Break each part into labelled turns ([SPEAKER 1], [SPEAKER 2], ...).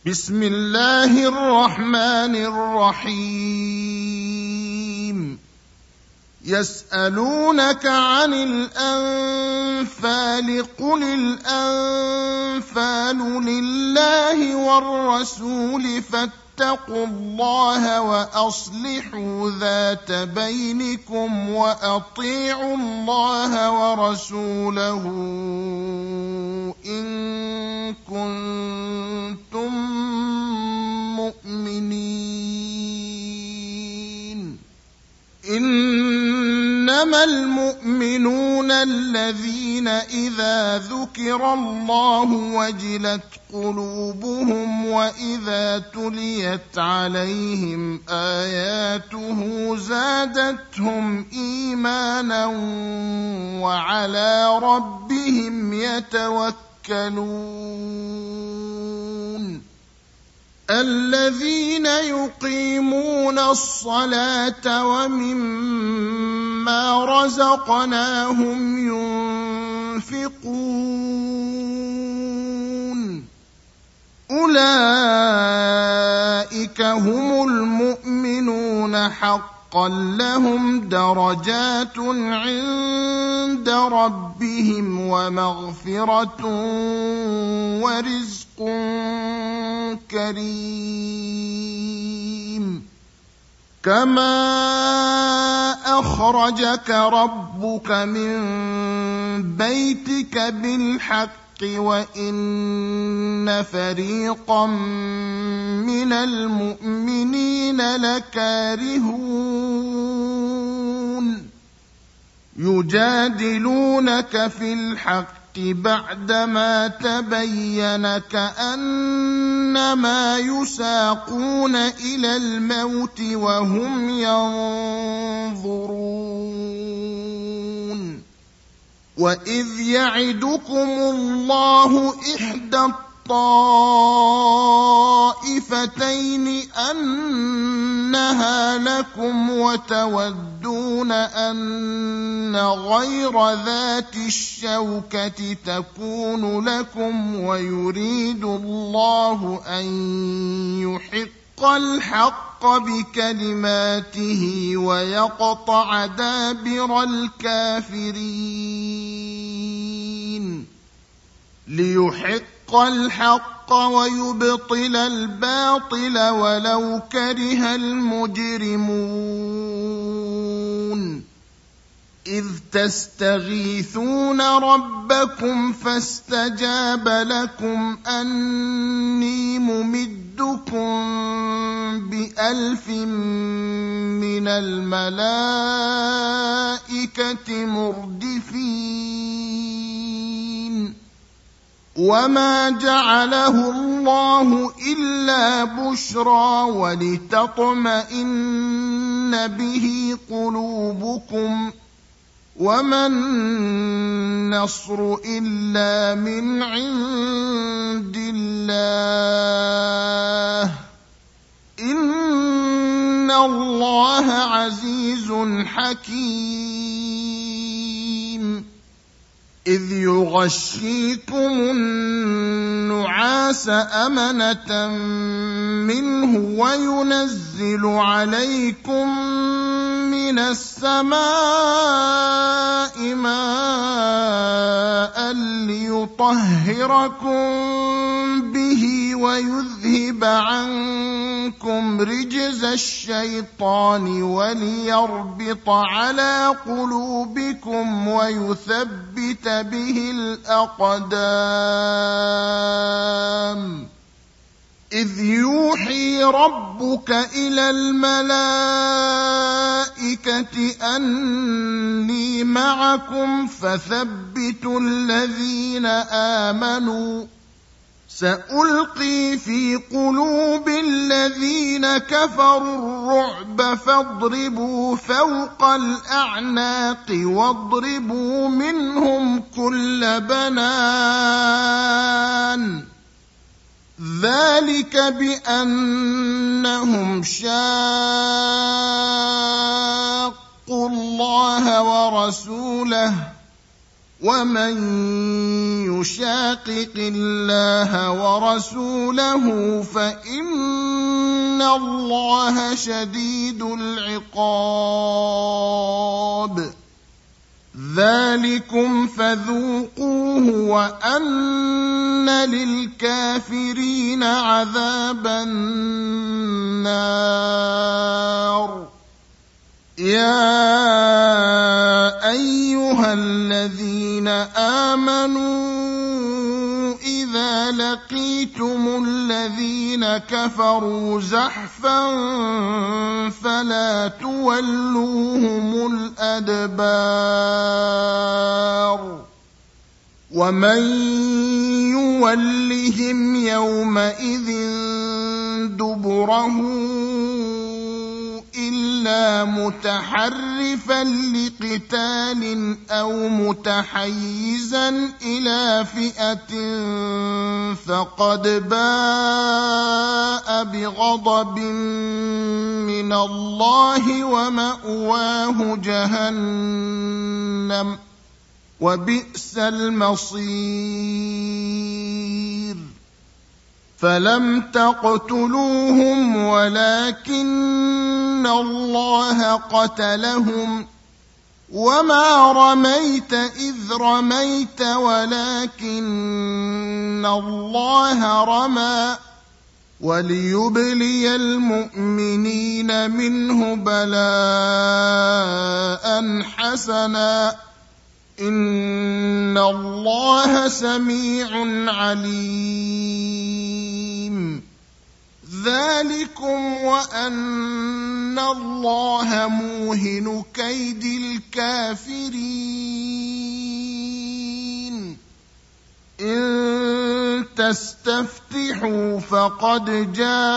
[SPEAKER 1] بسم الله الرحمن الرحيم. يسألونك عن الأنفال قل الأنفال لله والرسول فاتقوا الله وأصلحوا ذات بينكم وأطيعوا الله ورسوله إن كنتم مؤمنين. إنما المؤمنون الذين إذا ذكر الله وجلت قلوبهم وإذا تليت عليهم آياته زادتهم إيمانا وعلى ربهم يتوكلون. الذين يقيمون الصلاة ومما رزقناهم ينفقون أولئك هم المؤمنون حقا لهم درجات عند ربهم ومغفرة ورزق كريم. كما أخرجك ربك من بيتك بالحق وإن فريقا من المؤمنين لكارهون يجادلونك في الحق بعدما تبين كأنما يساقون إلى الموت وهم ينظرون. وإذ يعدكم الله إحدى الطائفتين أنها لكم وتودون أن غير ذات الشوكة تكون لكم ويريد الله أن يحق الحق بكلماته ويقطع دابر الكافرين. ليحق الحق ويبطل الباطل ولو كره المجرمون. إذ تستغيثون ربكم فاستجاب لكم أني ممدكم ب1000 من الملائكة مردفين. وما جعله الله إلا بشرى ولتطمئن به قلوبكم وما النصر إلا من عند الله إن الله عزيز حكيم. إذ يغشيكم النعاس أمنة منه وينزل عليكم من السماء ماء ليطهركم به ويذهب عنكم رجز الشيطان وليربط على قلوبكم ويثبت به الأقدام. إذ يوحي ربك إلى الملائكة أني معكم فثبتوا الذين آمنوا سألقي في قلوب الذين كفروا الرعب فاضربوا فوق الأعناق واضربوا منهم كل بنان. ذلك بأنهم شاقوا الله ورسوله ومن يشاقق الله ورسوله فإن الله شديد العقاب. ذلكم فذوقوه وأن للكافرين عذاب النار. يا أيها الذين آمنوا إذا لقيتم الذين كفروا زحفا فلا تولوهم الأدبار ومن يولهم يومئذ دبره إلا متحرفا لقتال أو متحيزا إلى فئة فقد باء بغضب من الله ومأواه جهنم وبئس المصير. فلم تقتلوهم ولكن الله قتلهم وما رميت إذ رميت ولكن الله رمى وليبلي المؤمنين منه بلاء حسنا إن الله سميع عليم. ذلكم وأن الله موهن كيد الكافرين. إن تستفتحوا فقد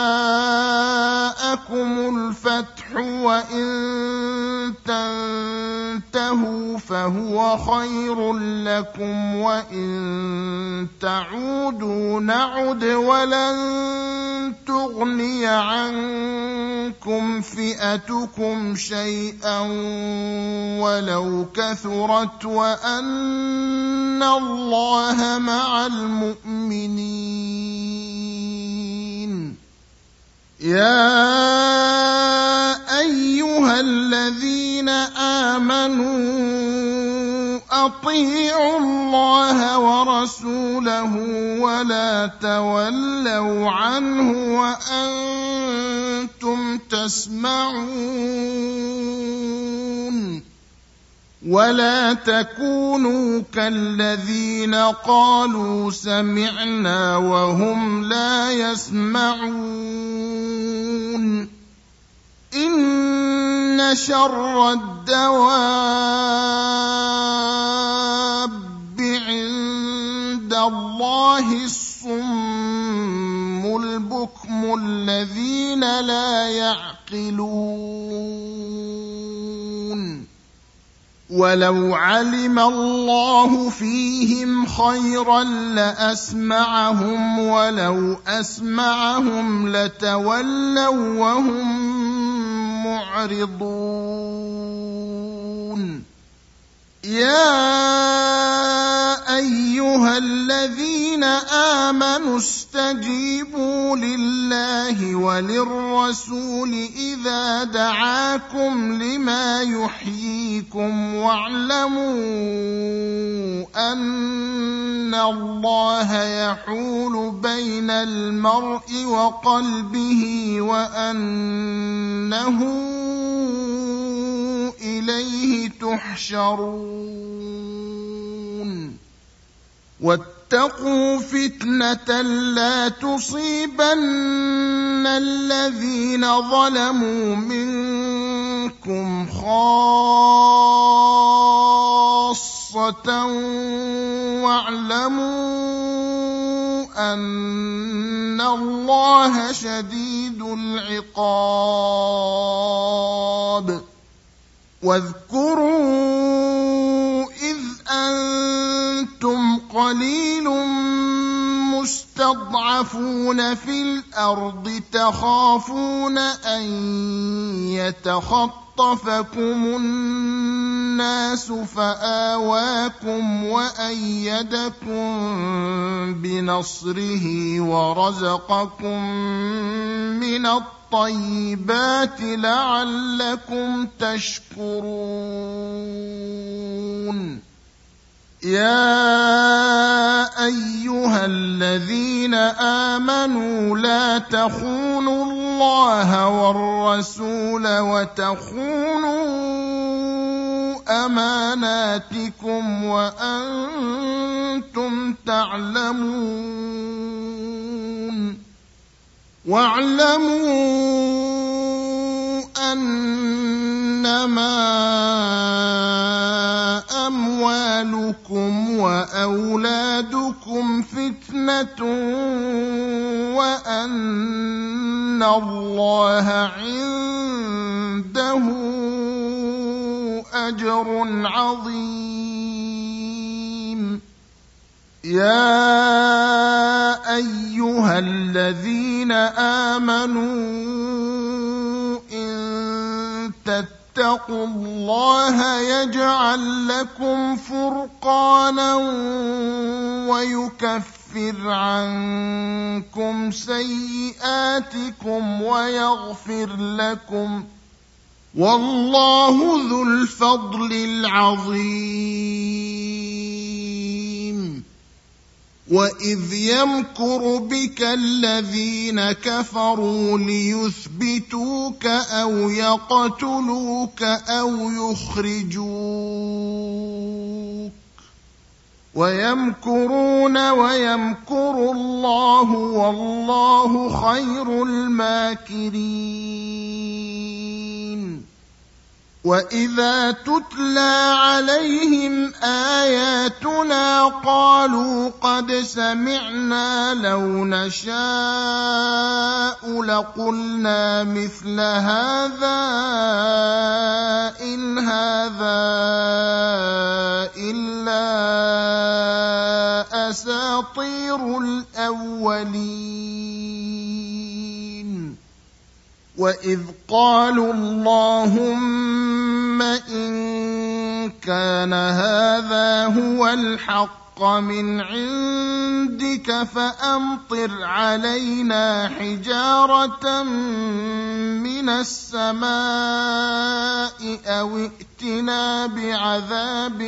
[SPEAKER 1] جاءكم الفتح وإن تنتهوا فهو خير لكم وإن تعودوا نعد ولن تغني عنكم فئتكم شيئا ولو كثرت وأن الله مع المؤمنين. يا أيها الذين آمنوا أطيعوا الله ورسوله ولا تولوا عنه وأنتم تسمعون ولا تكونوا كالذين قالوا سمعنا وهم لا يسمعون. إن شر الدواب عند الله الصم البكم الذين لا يعقلون. ولو علم الله فيهم خيرا لأسمعهم ولو أسمعهم لتولوا وهم معرضون. يا أيها الذين آمنوا استجيبوا لله وللرسول إذا دعاكم لما يحييكم واعلموا أن الله يحول بين المرء وقلبه وأنه إليه تحشرون. واتقوا فتنة لا تصيبن الذين ظلموا منكم خاصة واعلموا أن الله شديد العقاب. واذكروا إذ أنتم قليل مستضعفون في الأرض تخافون أن يتخطفكم النَّاسُ فَآوَاكُمْ وَأَيَّدَكُم بِنَصْرِهِ وَرَزَقَكُم مِّنَ الطَّيِّبَاتِ لَعَلَّكُمْ تَشْكُرُونَ يَا أَيُّهَا الَّذِينَ آمَنُوا لَا تَخُونُوا اللَّهَ وَالرَّسُولَ وَتَخُونُوا أَمَانَاتِكُمْ وَأَنتُمْ تَعْلَمُونَ وَاعْلَمُوا أَنَّمَا أَمْوَالُكُمْ وَأَوْلَادُكُمْ فِتْنَةٌ وَأَنَّ اللَّهَ عِندَهُ أَجْرٌ عَظِيمٌ يَا أَيُّهَا الَّذِينَ آمَنُوا إِن تَتَّقُوا اللَّهَ يَجْعَل لَّكُمْ فُرْقَانًا وَيُكَفِّرْ عَنكُمْ سَيِّئَاتِكُمْ وَيَغْفِرْ لَكُمْ ۗ وَاللَّهُ ذُو الْفَضْلِ الْعَظِيمِ وَإِذْ يَمْكُرُ بِكَ الَّذِينَ كَفَرُوا لِيُثْبِتُوكَ أَوْ يَقْتُلُوكَ أَوْ يُخْرِجُوكَ وَيَمْكُرُونَ وَيَمْكُرُ اللَّهُ وَاللَّهُ خَيْرُ الْمَاكِرِينَ وَإِذَا تُتْلَىٰ عَلَيْهِمْ آيَاتُنَا قَالُوا قَدْ سَمِعْنَا لَوْ نَشَاءُ لَقُلْنَا مِثْلَ هَٰذَا إِنْ هَٰذَا إِلَّا أَسَاطِيرُ الْأَوَّلِينَ وَإِذْ قَالُوا اللَّهُمَّ إِن كَانَ هَٰذَا هُوَ الْحَقَّ مِنْ عِندِكَ فَأَمْطِرْ عَلَيْنَا حِجَارَةً مِّنَ السَّمَاءِ أَوِ ائْتِنَا بِعَذَابٍ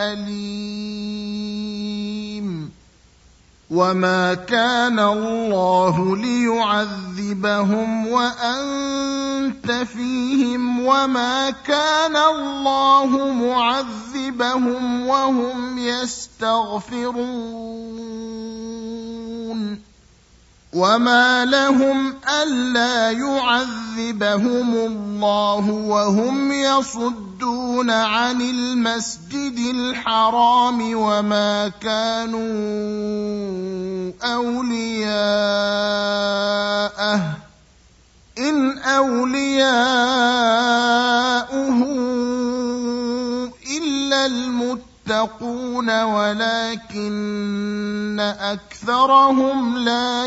[SPEAKER 1] أَلِيمٍ وَمَا كَانَ اللَّهُ لِيُعَذِّبَهُمْ وَأَنتَ فِيهِمْ وَمَا كَانَ اللَّهُ مُعَذِّبَهُمْ وَهُمْ يَسْتَغْفِرُونَ وَمَا لَهُمْ أَلَّا يُعَذِّبَهُمُ اللَّهُ وَهُمْ يَصُدُّونَ عَنِ الْمَسْجِدِ الْحَرَامِ وَمَا كَانُوا أَوْلِيَاءَهُ إِنْ أَوْلِيَاؤُهُ إِلَّا الْمُتَّقُونَ وَلَٰكِنَّ أَكْثَرَهُمْ لَا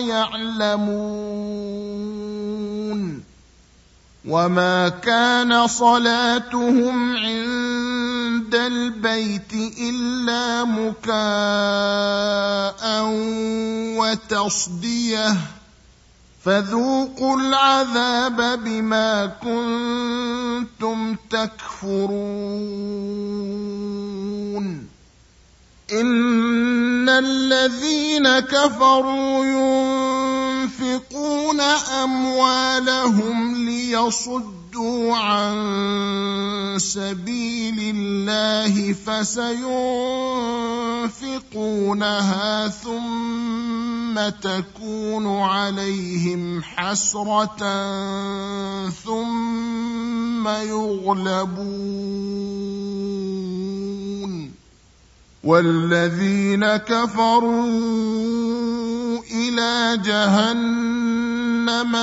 [SPEAKER 1] يَعْلَمُونَ وَمَا كَانَ صَلَاتُهُمْ عِندَ الْبَيْتِ إِلَّا مُكَاءً وَتَصْدِيَةً فَذُوقُوا الْعَذَابَ بِمَا كُنتُمْ تَكْفُرُونَ إِنَّ الَّذِينَ كَفَرُوا يُنفِقُونَ أَمْوَالَهُمْ لِيَصُدُّوا عَن سَبِيلِ اللَّهِ فَسَيُنفِقُونَهَا ثُمَّ تَكُونُ عَلَيْهِمْ حَسْرَةً ثُمَّ يُغْلَبُونَ وَالَّذِينَ كَفَرُوا إِلَىٰ جَهَنَّمَ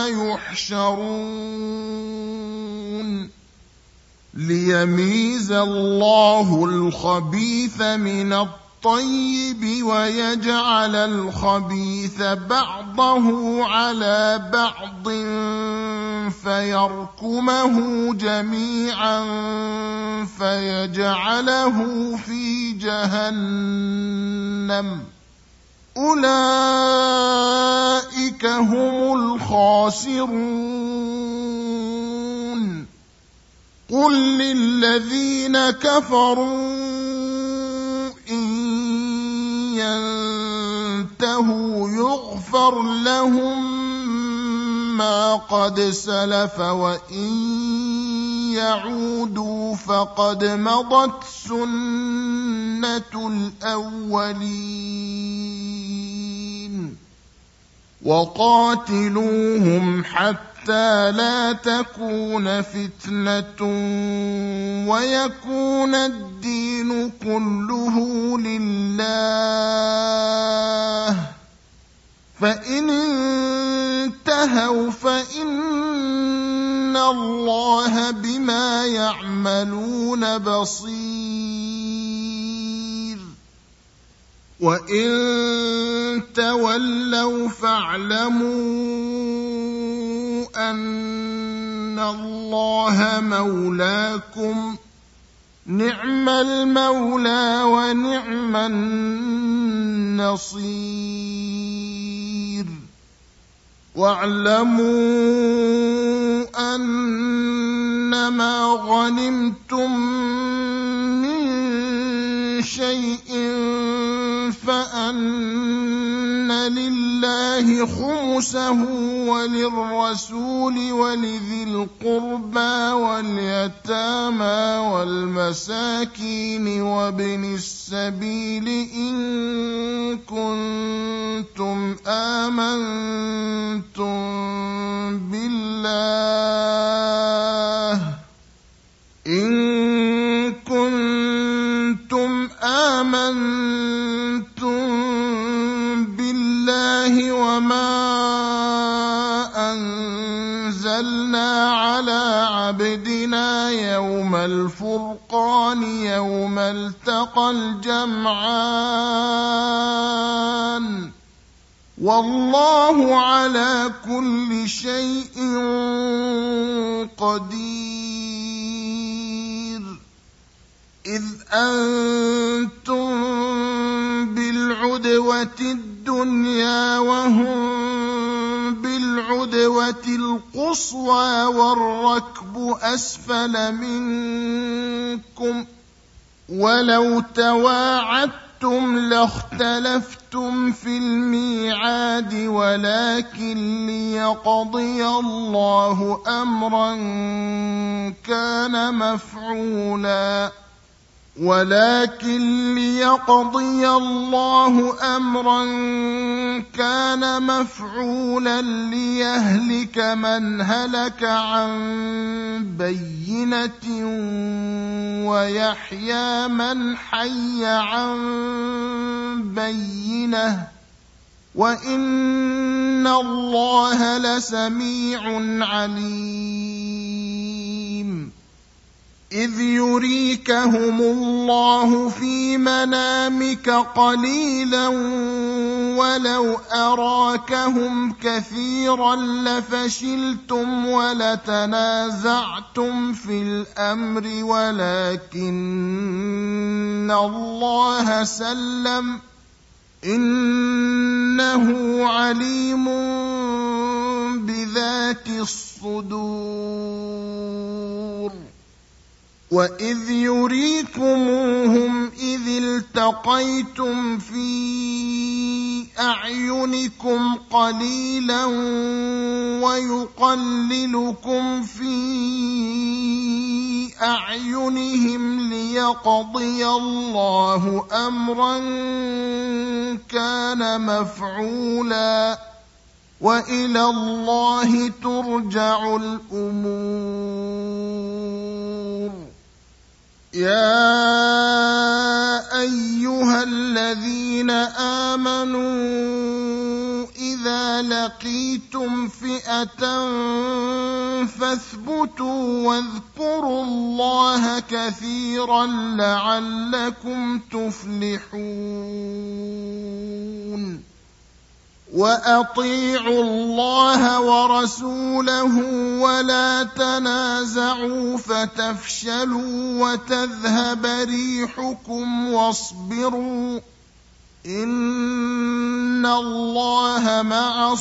[SPEAKER 1] يُحْشَرُونَ لِيَمِيزَ اللَّهُ الْخَبِيثَ مِنَ الطيب ويجعل الخبيث بعضه على بعض فيركمه جميعا فيجعله في جهنم أولئك هم الخاسرون قل للذين كفروا إن ينتهوا يغفر لهم ما قد سلف وإن يعودوا فقد مضت سنة الأولين وقاتلوهم حتى لا تكون فتنة ويكون الدين كله لله فإن انتهوا فإن الله بما يعملون بصير وإن تولوا فاعلموا أن الله مولاكم نعم المولى ونعم النصير واعلموا أنما غنمتم من شيء فأن لله خمسه وللرسول ولذي القربى واليتامى والمساكين وابن السبيل إن كنتم آمنتم بالله وما أنزلنا على عبدنا يوم الفرقان يوم التقى الجمعان والله على كل شيء قدير إذ أنتم بالعدوة الدنيا وهم بالعدوة القصوى والركب أسفل منكم ولو تواعدتم لاختلفتم في الميعاد ولكن ليقضي الله أمرا كان مفعولا ليهلك من هلك عن بينة ويحيى من حي عن بينة وإن الله لسميع عليم إذ يريكهم الله في منامك قليلا ولو أراكهم كثيرا لفشلتم ولتنازعتم في الأمر ولكن الله سلم إنه عليم بذات الصدور وإذ يريكموهم إذ التقيتم في أعينكم قليلا ويقللكم في أعينهم ليقضي الله أمرا كان مفعولا وإلى الله ترجع الأمور يا أيها الذين آمنوا إذا إذا لقيتم فئة فاثبتوا واذكروا الله كثيرا لعلكم تفلحون وأطيعوا الله ورسوله ولا تنازعوا فتفشلوا وتذهب ريحكم واصبروا إن الله مع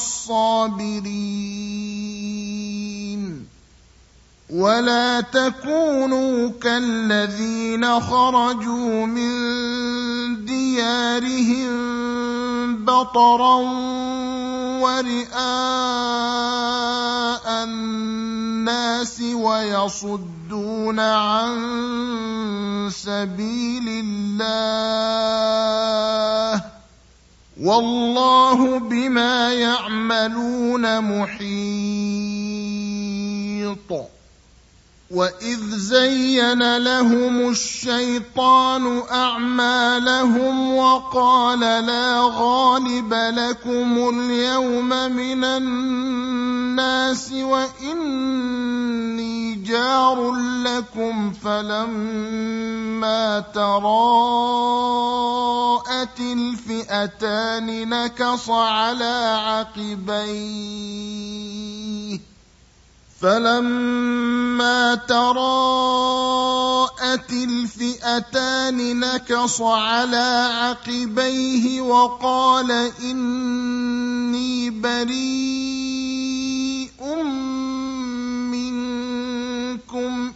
[SPEAKER 1] الصابرين ولا تكونوا كالذين خرجوا من ديارهم بطرا ورئاء الناس ويصدون عن سبيل الله والله بما يعملون محيط وإذ زين لهم الشيطان أعمالهم وقال لا غالب لكم اليوم من الناس وإني جار لكم فلما تراءت الفئتان نكص على عقبيه فلما تراءت الفئتان نكص على عقبيه وقال إني بريء منكم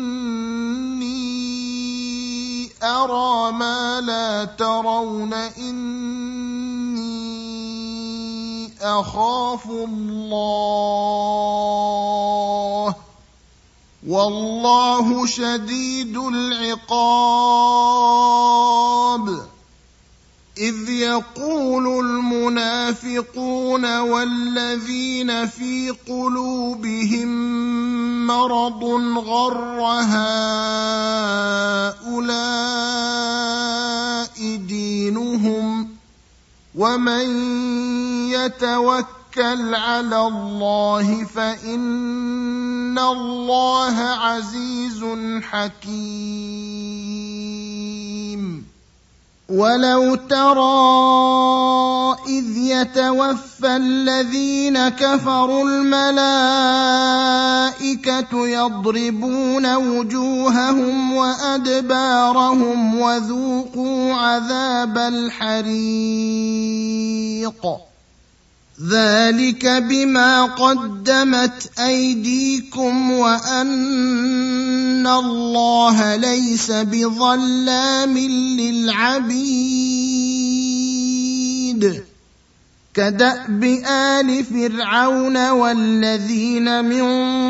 [SPEAKER 1] إني أرى ما لا ترون إني أخاف الله والله شديد العقاب إذ يقول المنافقون والذين في قلوبهم مرض غر هؤلاء دينهم ومن يتوكل على الله فإن الله عزيز حكيم ولو ترى إذ يتوفى الذين كفروا الملائكة يضربون وجوههم وأدبارهم وذوقوا عذاب الحريق ذلك بما قدمت أيديكم وأن الله ليس بظلام للعبيد كدأب آل فرعون والذين من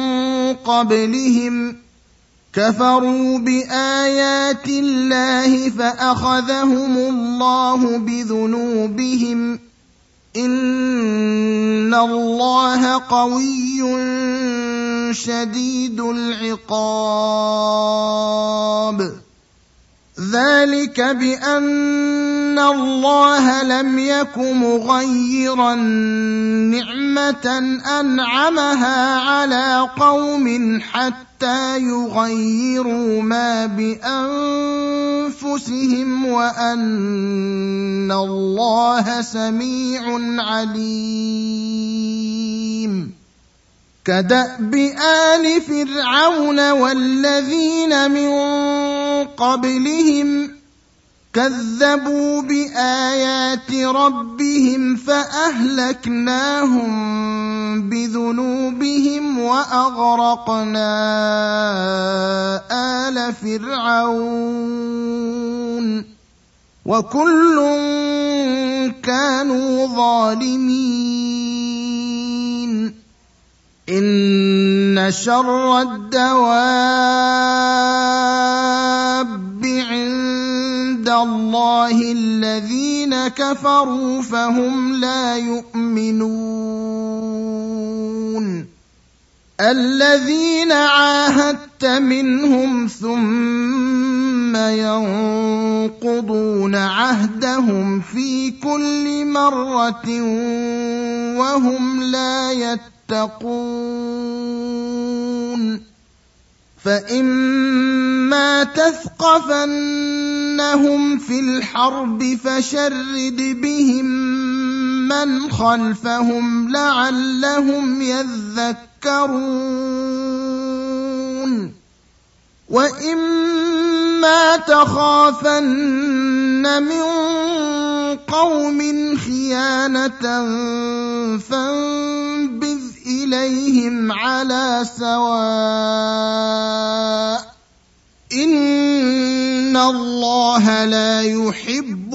[SPEAKER 1] قبلهم كفروا بآيات الله فأخذهم الله بذنوبهم إن الله قوي شديد العقاب ذلك بأن الله لم يك مغيرا نعمة أنعمها على قوم حتى يغيروا ما بأنفسهم وأن الله سميع عليم كدأب آل فرعون والذين من قبلهم كذبوا بآيات ربهم فأهلكناهم بذنوبهم وأغرقنا آل فرعون وكل كانوا ظالمين إن شر الدواب عند الله الذين كفروا فهم لا يؤمنون الذين عاهدت منهم ثم ثم ينقضون عهدهم في كل مرة وهم لا يتقون فإما تثقفنهم في الحرب فشرد بهم من خلفهم لعلهم يذكرون وإما تخافن من قوم خيانة فانبذ إليهم على سواء إن الله لا يحب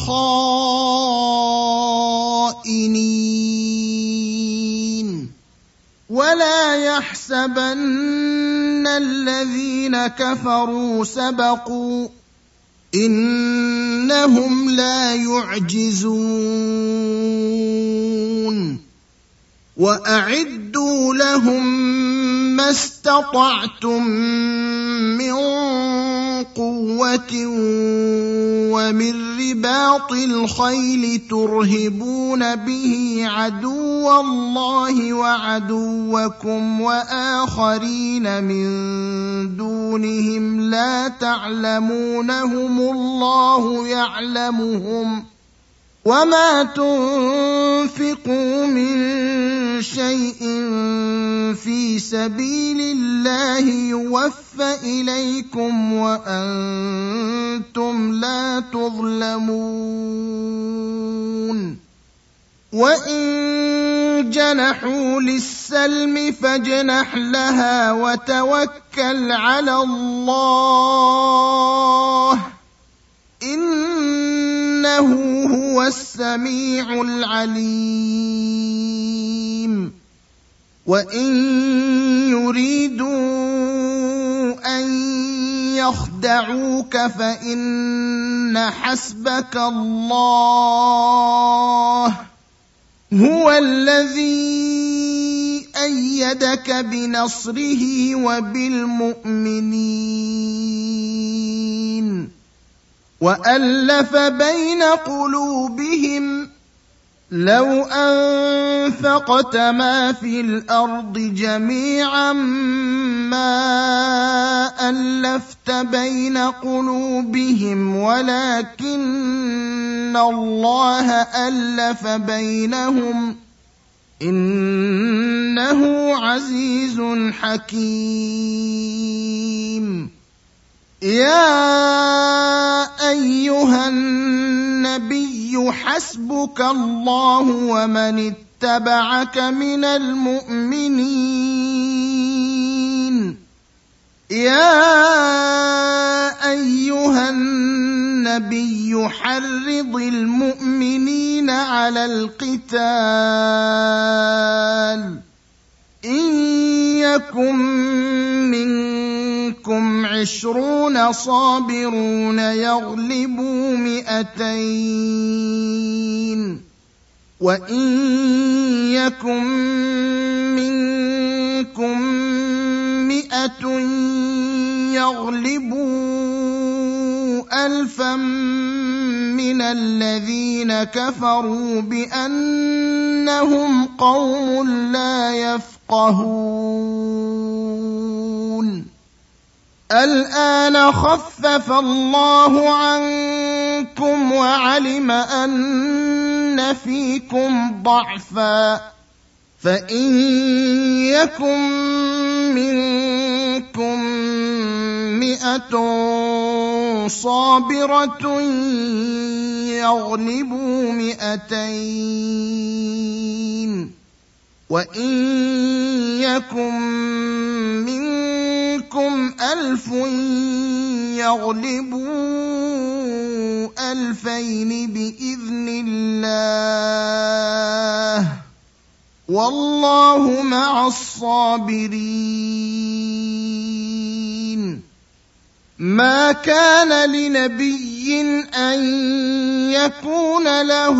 [SPEAKER 1] الخائنين ولا يحسبن الذين كفروا سبقوا إنهم لا يعجزون وأعدوا لهم ما استطعتم من قوة ومن رباط الخيل ترهبون به عدو الله وعدوكم وآخرين من دونهم لا تعلمونهم الله يعلمهم وما تنفقوا من شيء في سبيل الله يوفى إليكم وأنتم لا تظلمون وإن جنحوا للسلم فاجنح لها وتوكل على الله إنه هو السميع العليم وإن يريدوا أن يخدعوك فإن حسبك الله هو الذي أيدك بنصره وبالمؤمنين وألف بين قلوبهم لو أنفقت ما في الأرض جميعا ما ألفت بين قلوبهم ولكن الله ألف بينهم إنه عزيز حكيم يا أيها النبي حسبك الله ومن اتبعك من المؤمنين يا أيها النبي حرض المؤمنين على القتال إن يكن منكم 20 صابرون يغلبوا 200 وإن يكن منكم 100 يغلبوا 1000 من الذين كفروا بأنهم قوم لا يفقهون الآن خفف الله عنكم وعلم أن فيكم ضعفا فإن يكن منكم 100 صابرة يغلبوا 200 وإن يكن منكم 1000 يغلبوا 2000 بإذن الله والله مع الصابرين ما كان لنبي أن يكون له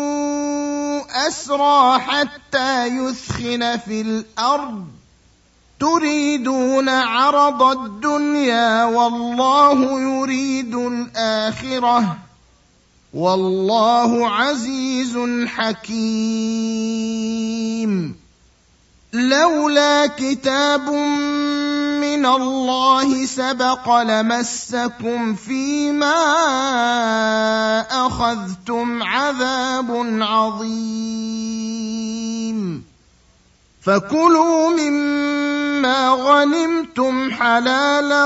[SPEAKER 1] أسرى حتى يثخن في الأرض تريدون عرض الدنيا والله يريد الآخرة والله عزيز حكيم. لولا كتاب من الله سبق لمسكم فيما أخذتم عذاب عظيم. فكلوا مما غنمتم حلالا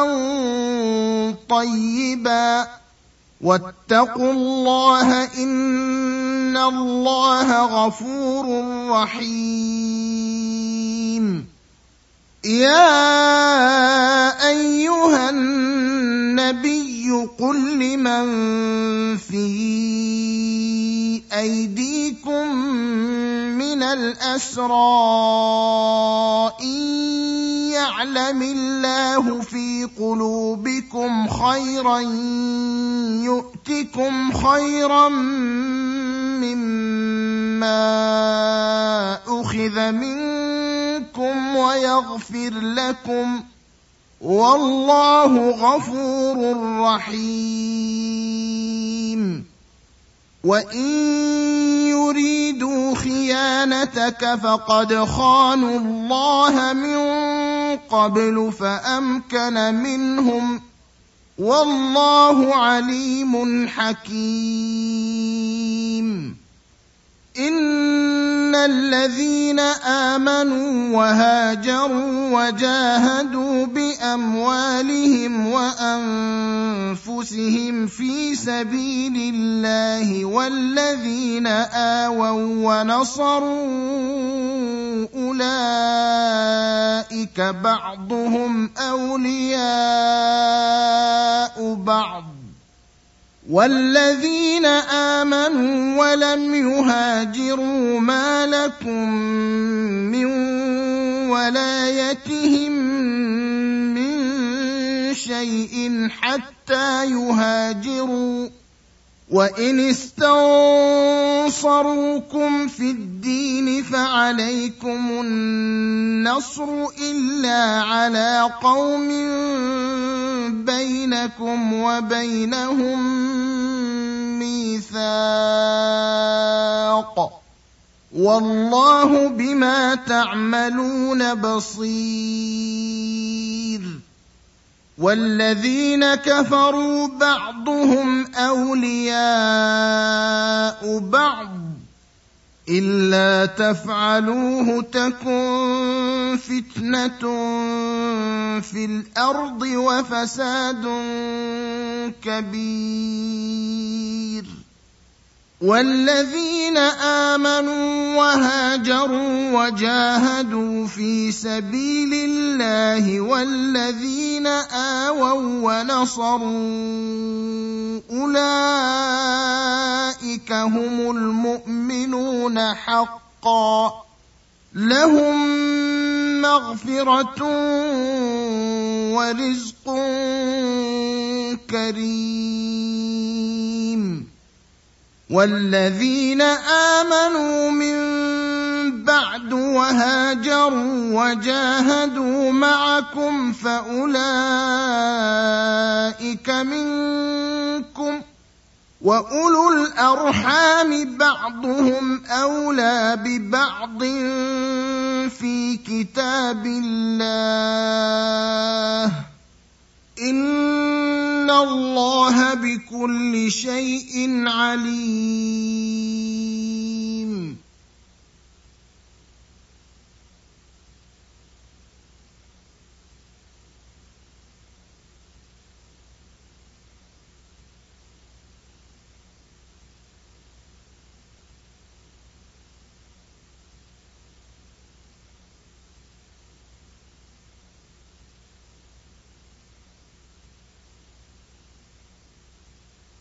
[SPEAKER 1] طيبا واتقوا الله إن الله غفور رحيم. يا أيها النبي قل لمن في أيديكم من الأسرى إن يعلم الله في قلوبكم خيرا يؤتكم خيرا مما أخذ منكم ويغفر لكم والله غفور رحيم. وإن يريدوا خيانتك فقد خانوا الله من قبل فأمكن منهم والله عليم حكيم. إن الذين آمنوا وهاجروا وجاهدوا بأموالهم وأنفسهم في سبيل الله والذين آووا ونصروا أولئك بعضهم أولياء بعض والذين آمنوا ولم يهاجروا ما لكم من ولايتهم من شيء حتى يهاجروا وإن استنصروكم في الدين فعليكم النصر إلا على قوم بينكم وبينهم ميثاق والله بما تعملون بصير. والذين كفروا بعضهم أولياء بعض إلا تفعلوه تكن فتنة في الأرض وفساد كبير. والذين آمنوا وهاجروا وجاهدوا في سبيل الله والذين آووا ونصروا أولئك هم المؤمنون حقا لهم مغفرة ورزق كريم. والذين آمنوا من بعد وهاجروا وجاهدوا معكم فأولئك منكم وأولو الأرحام بعضهم أولى ببعض في كتاب الله إن الله بكل شيء عليم.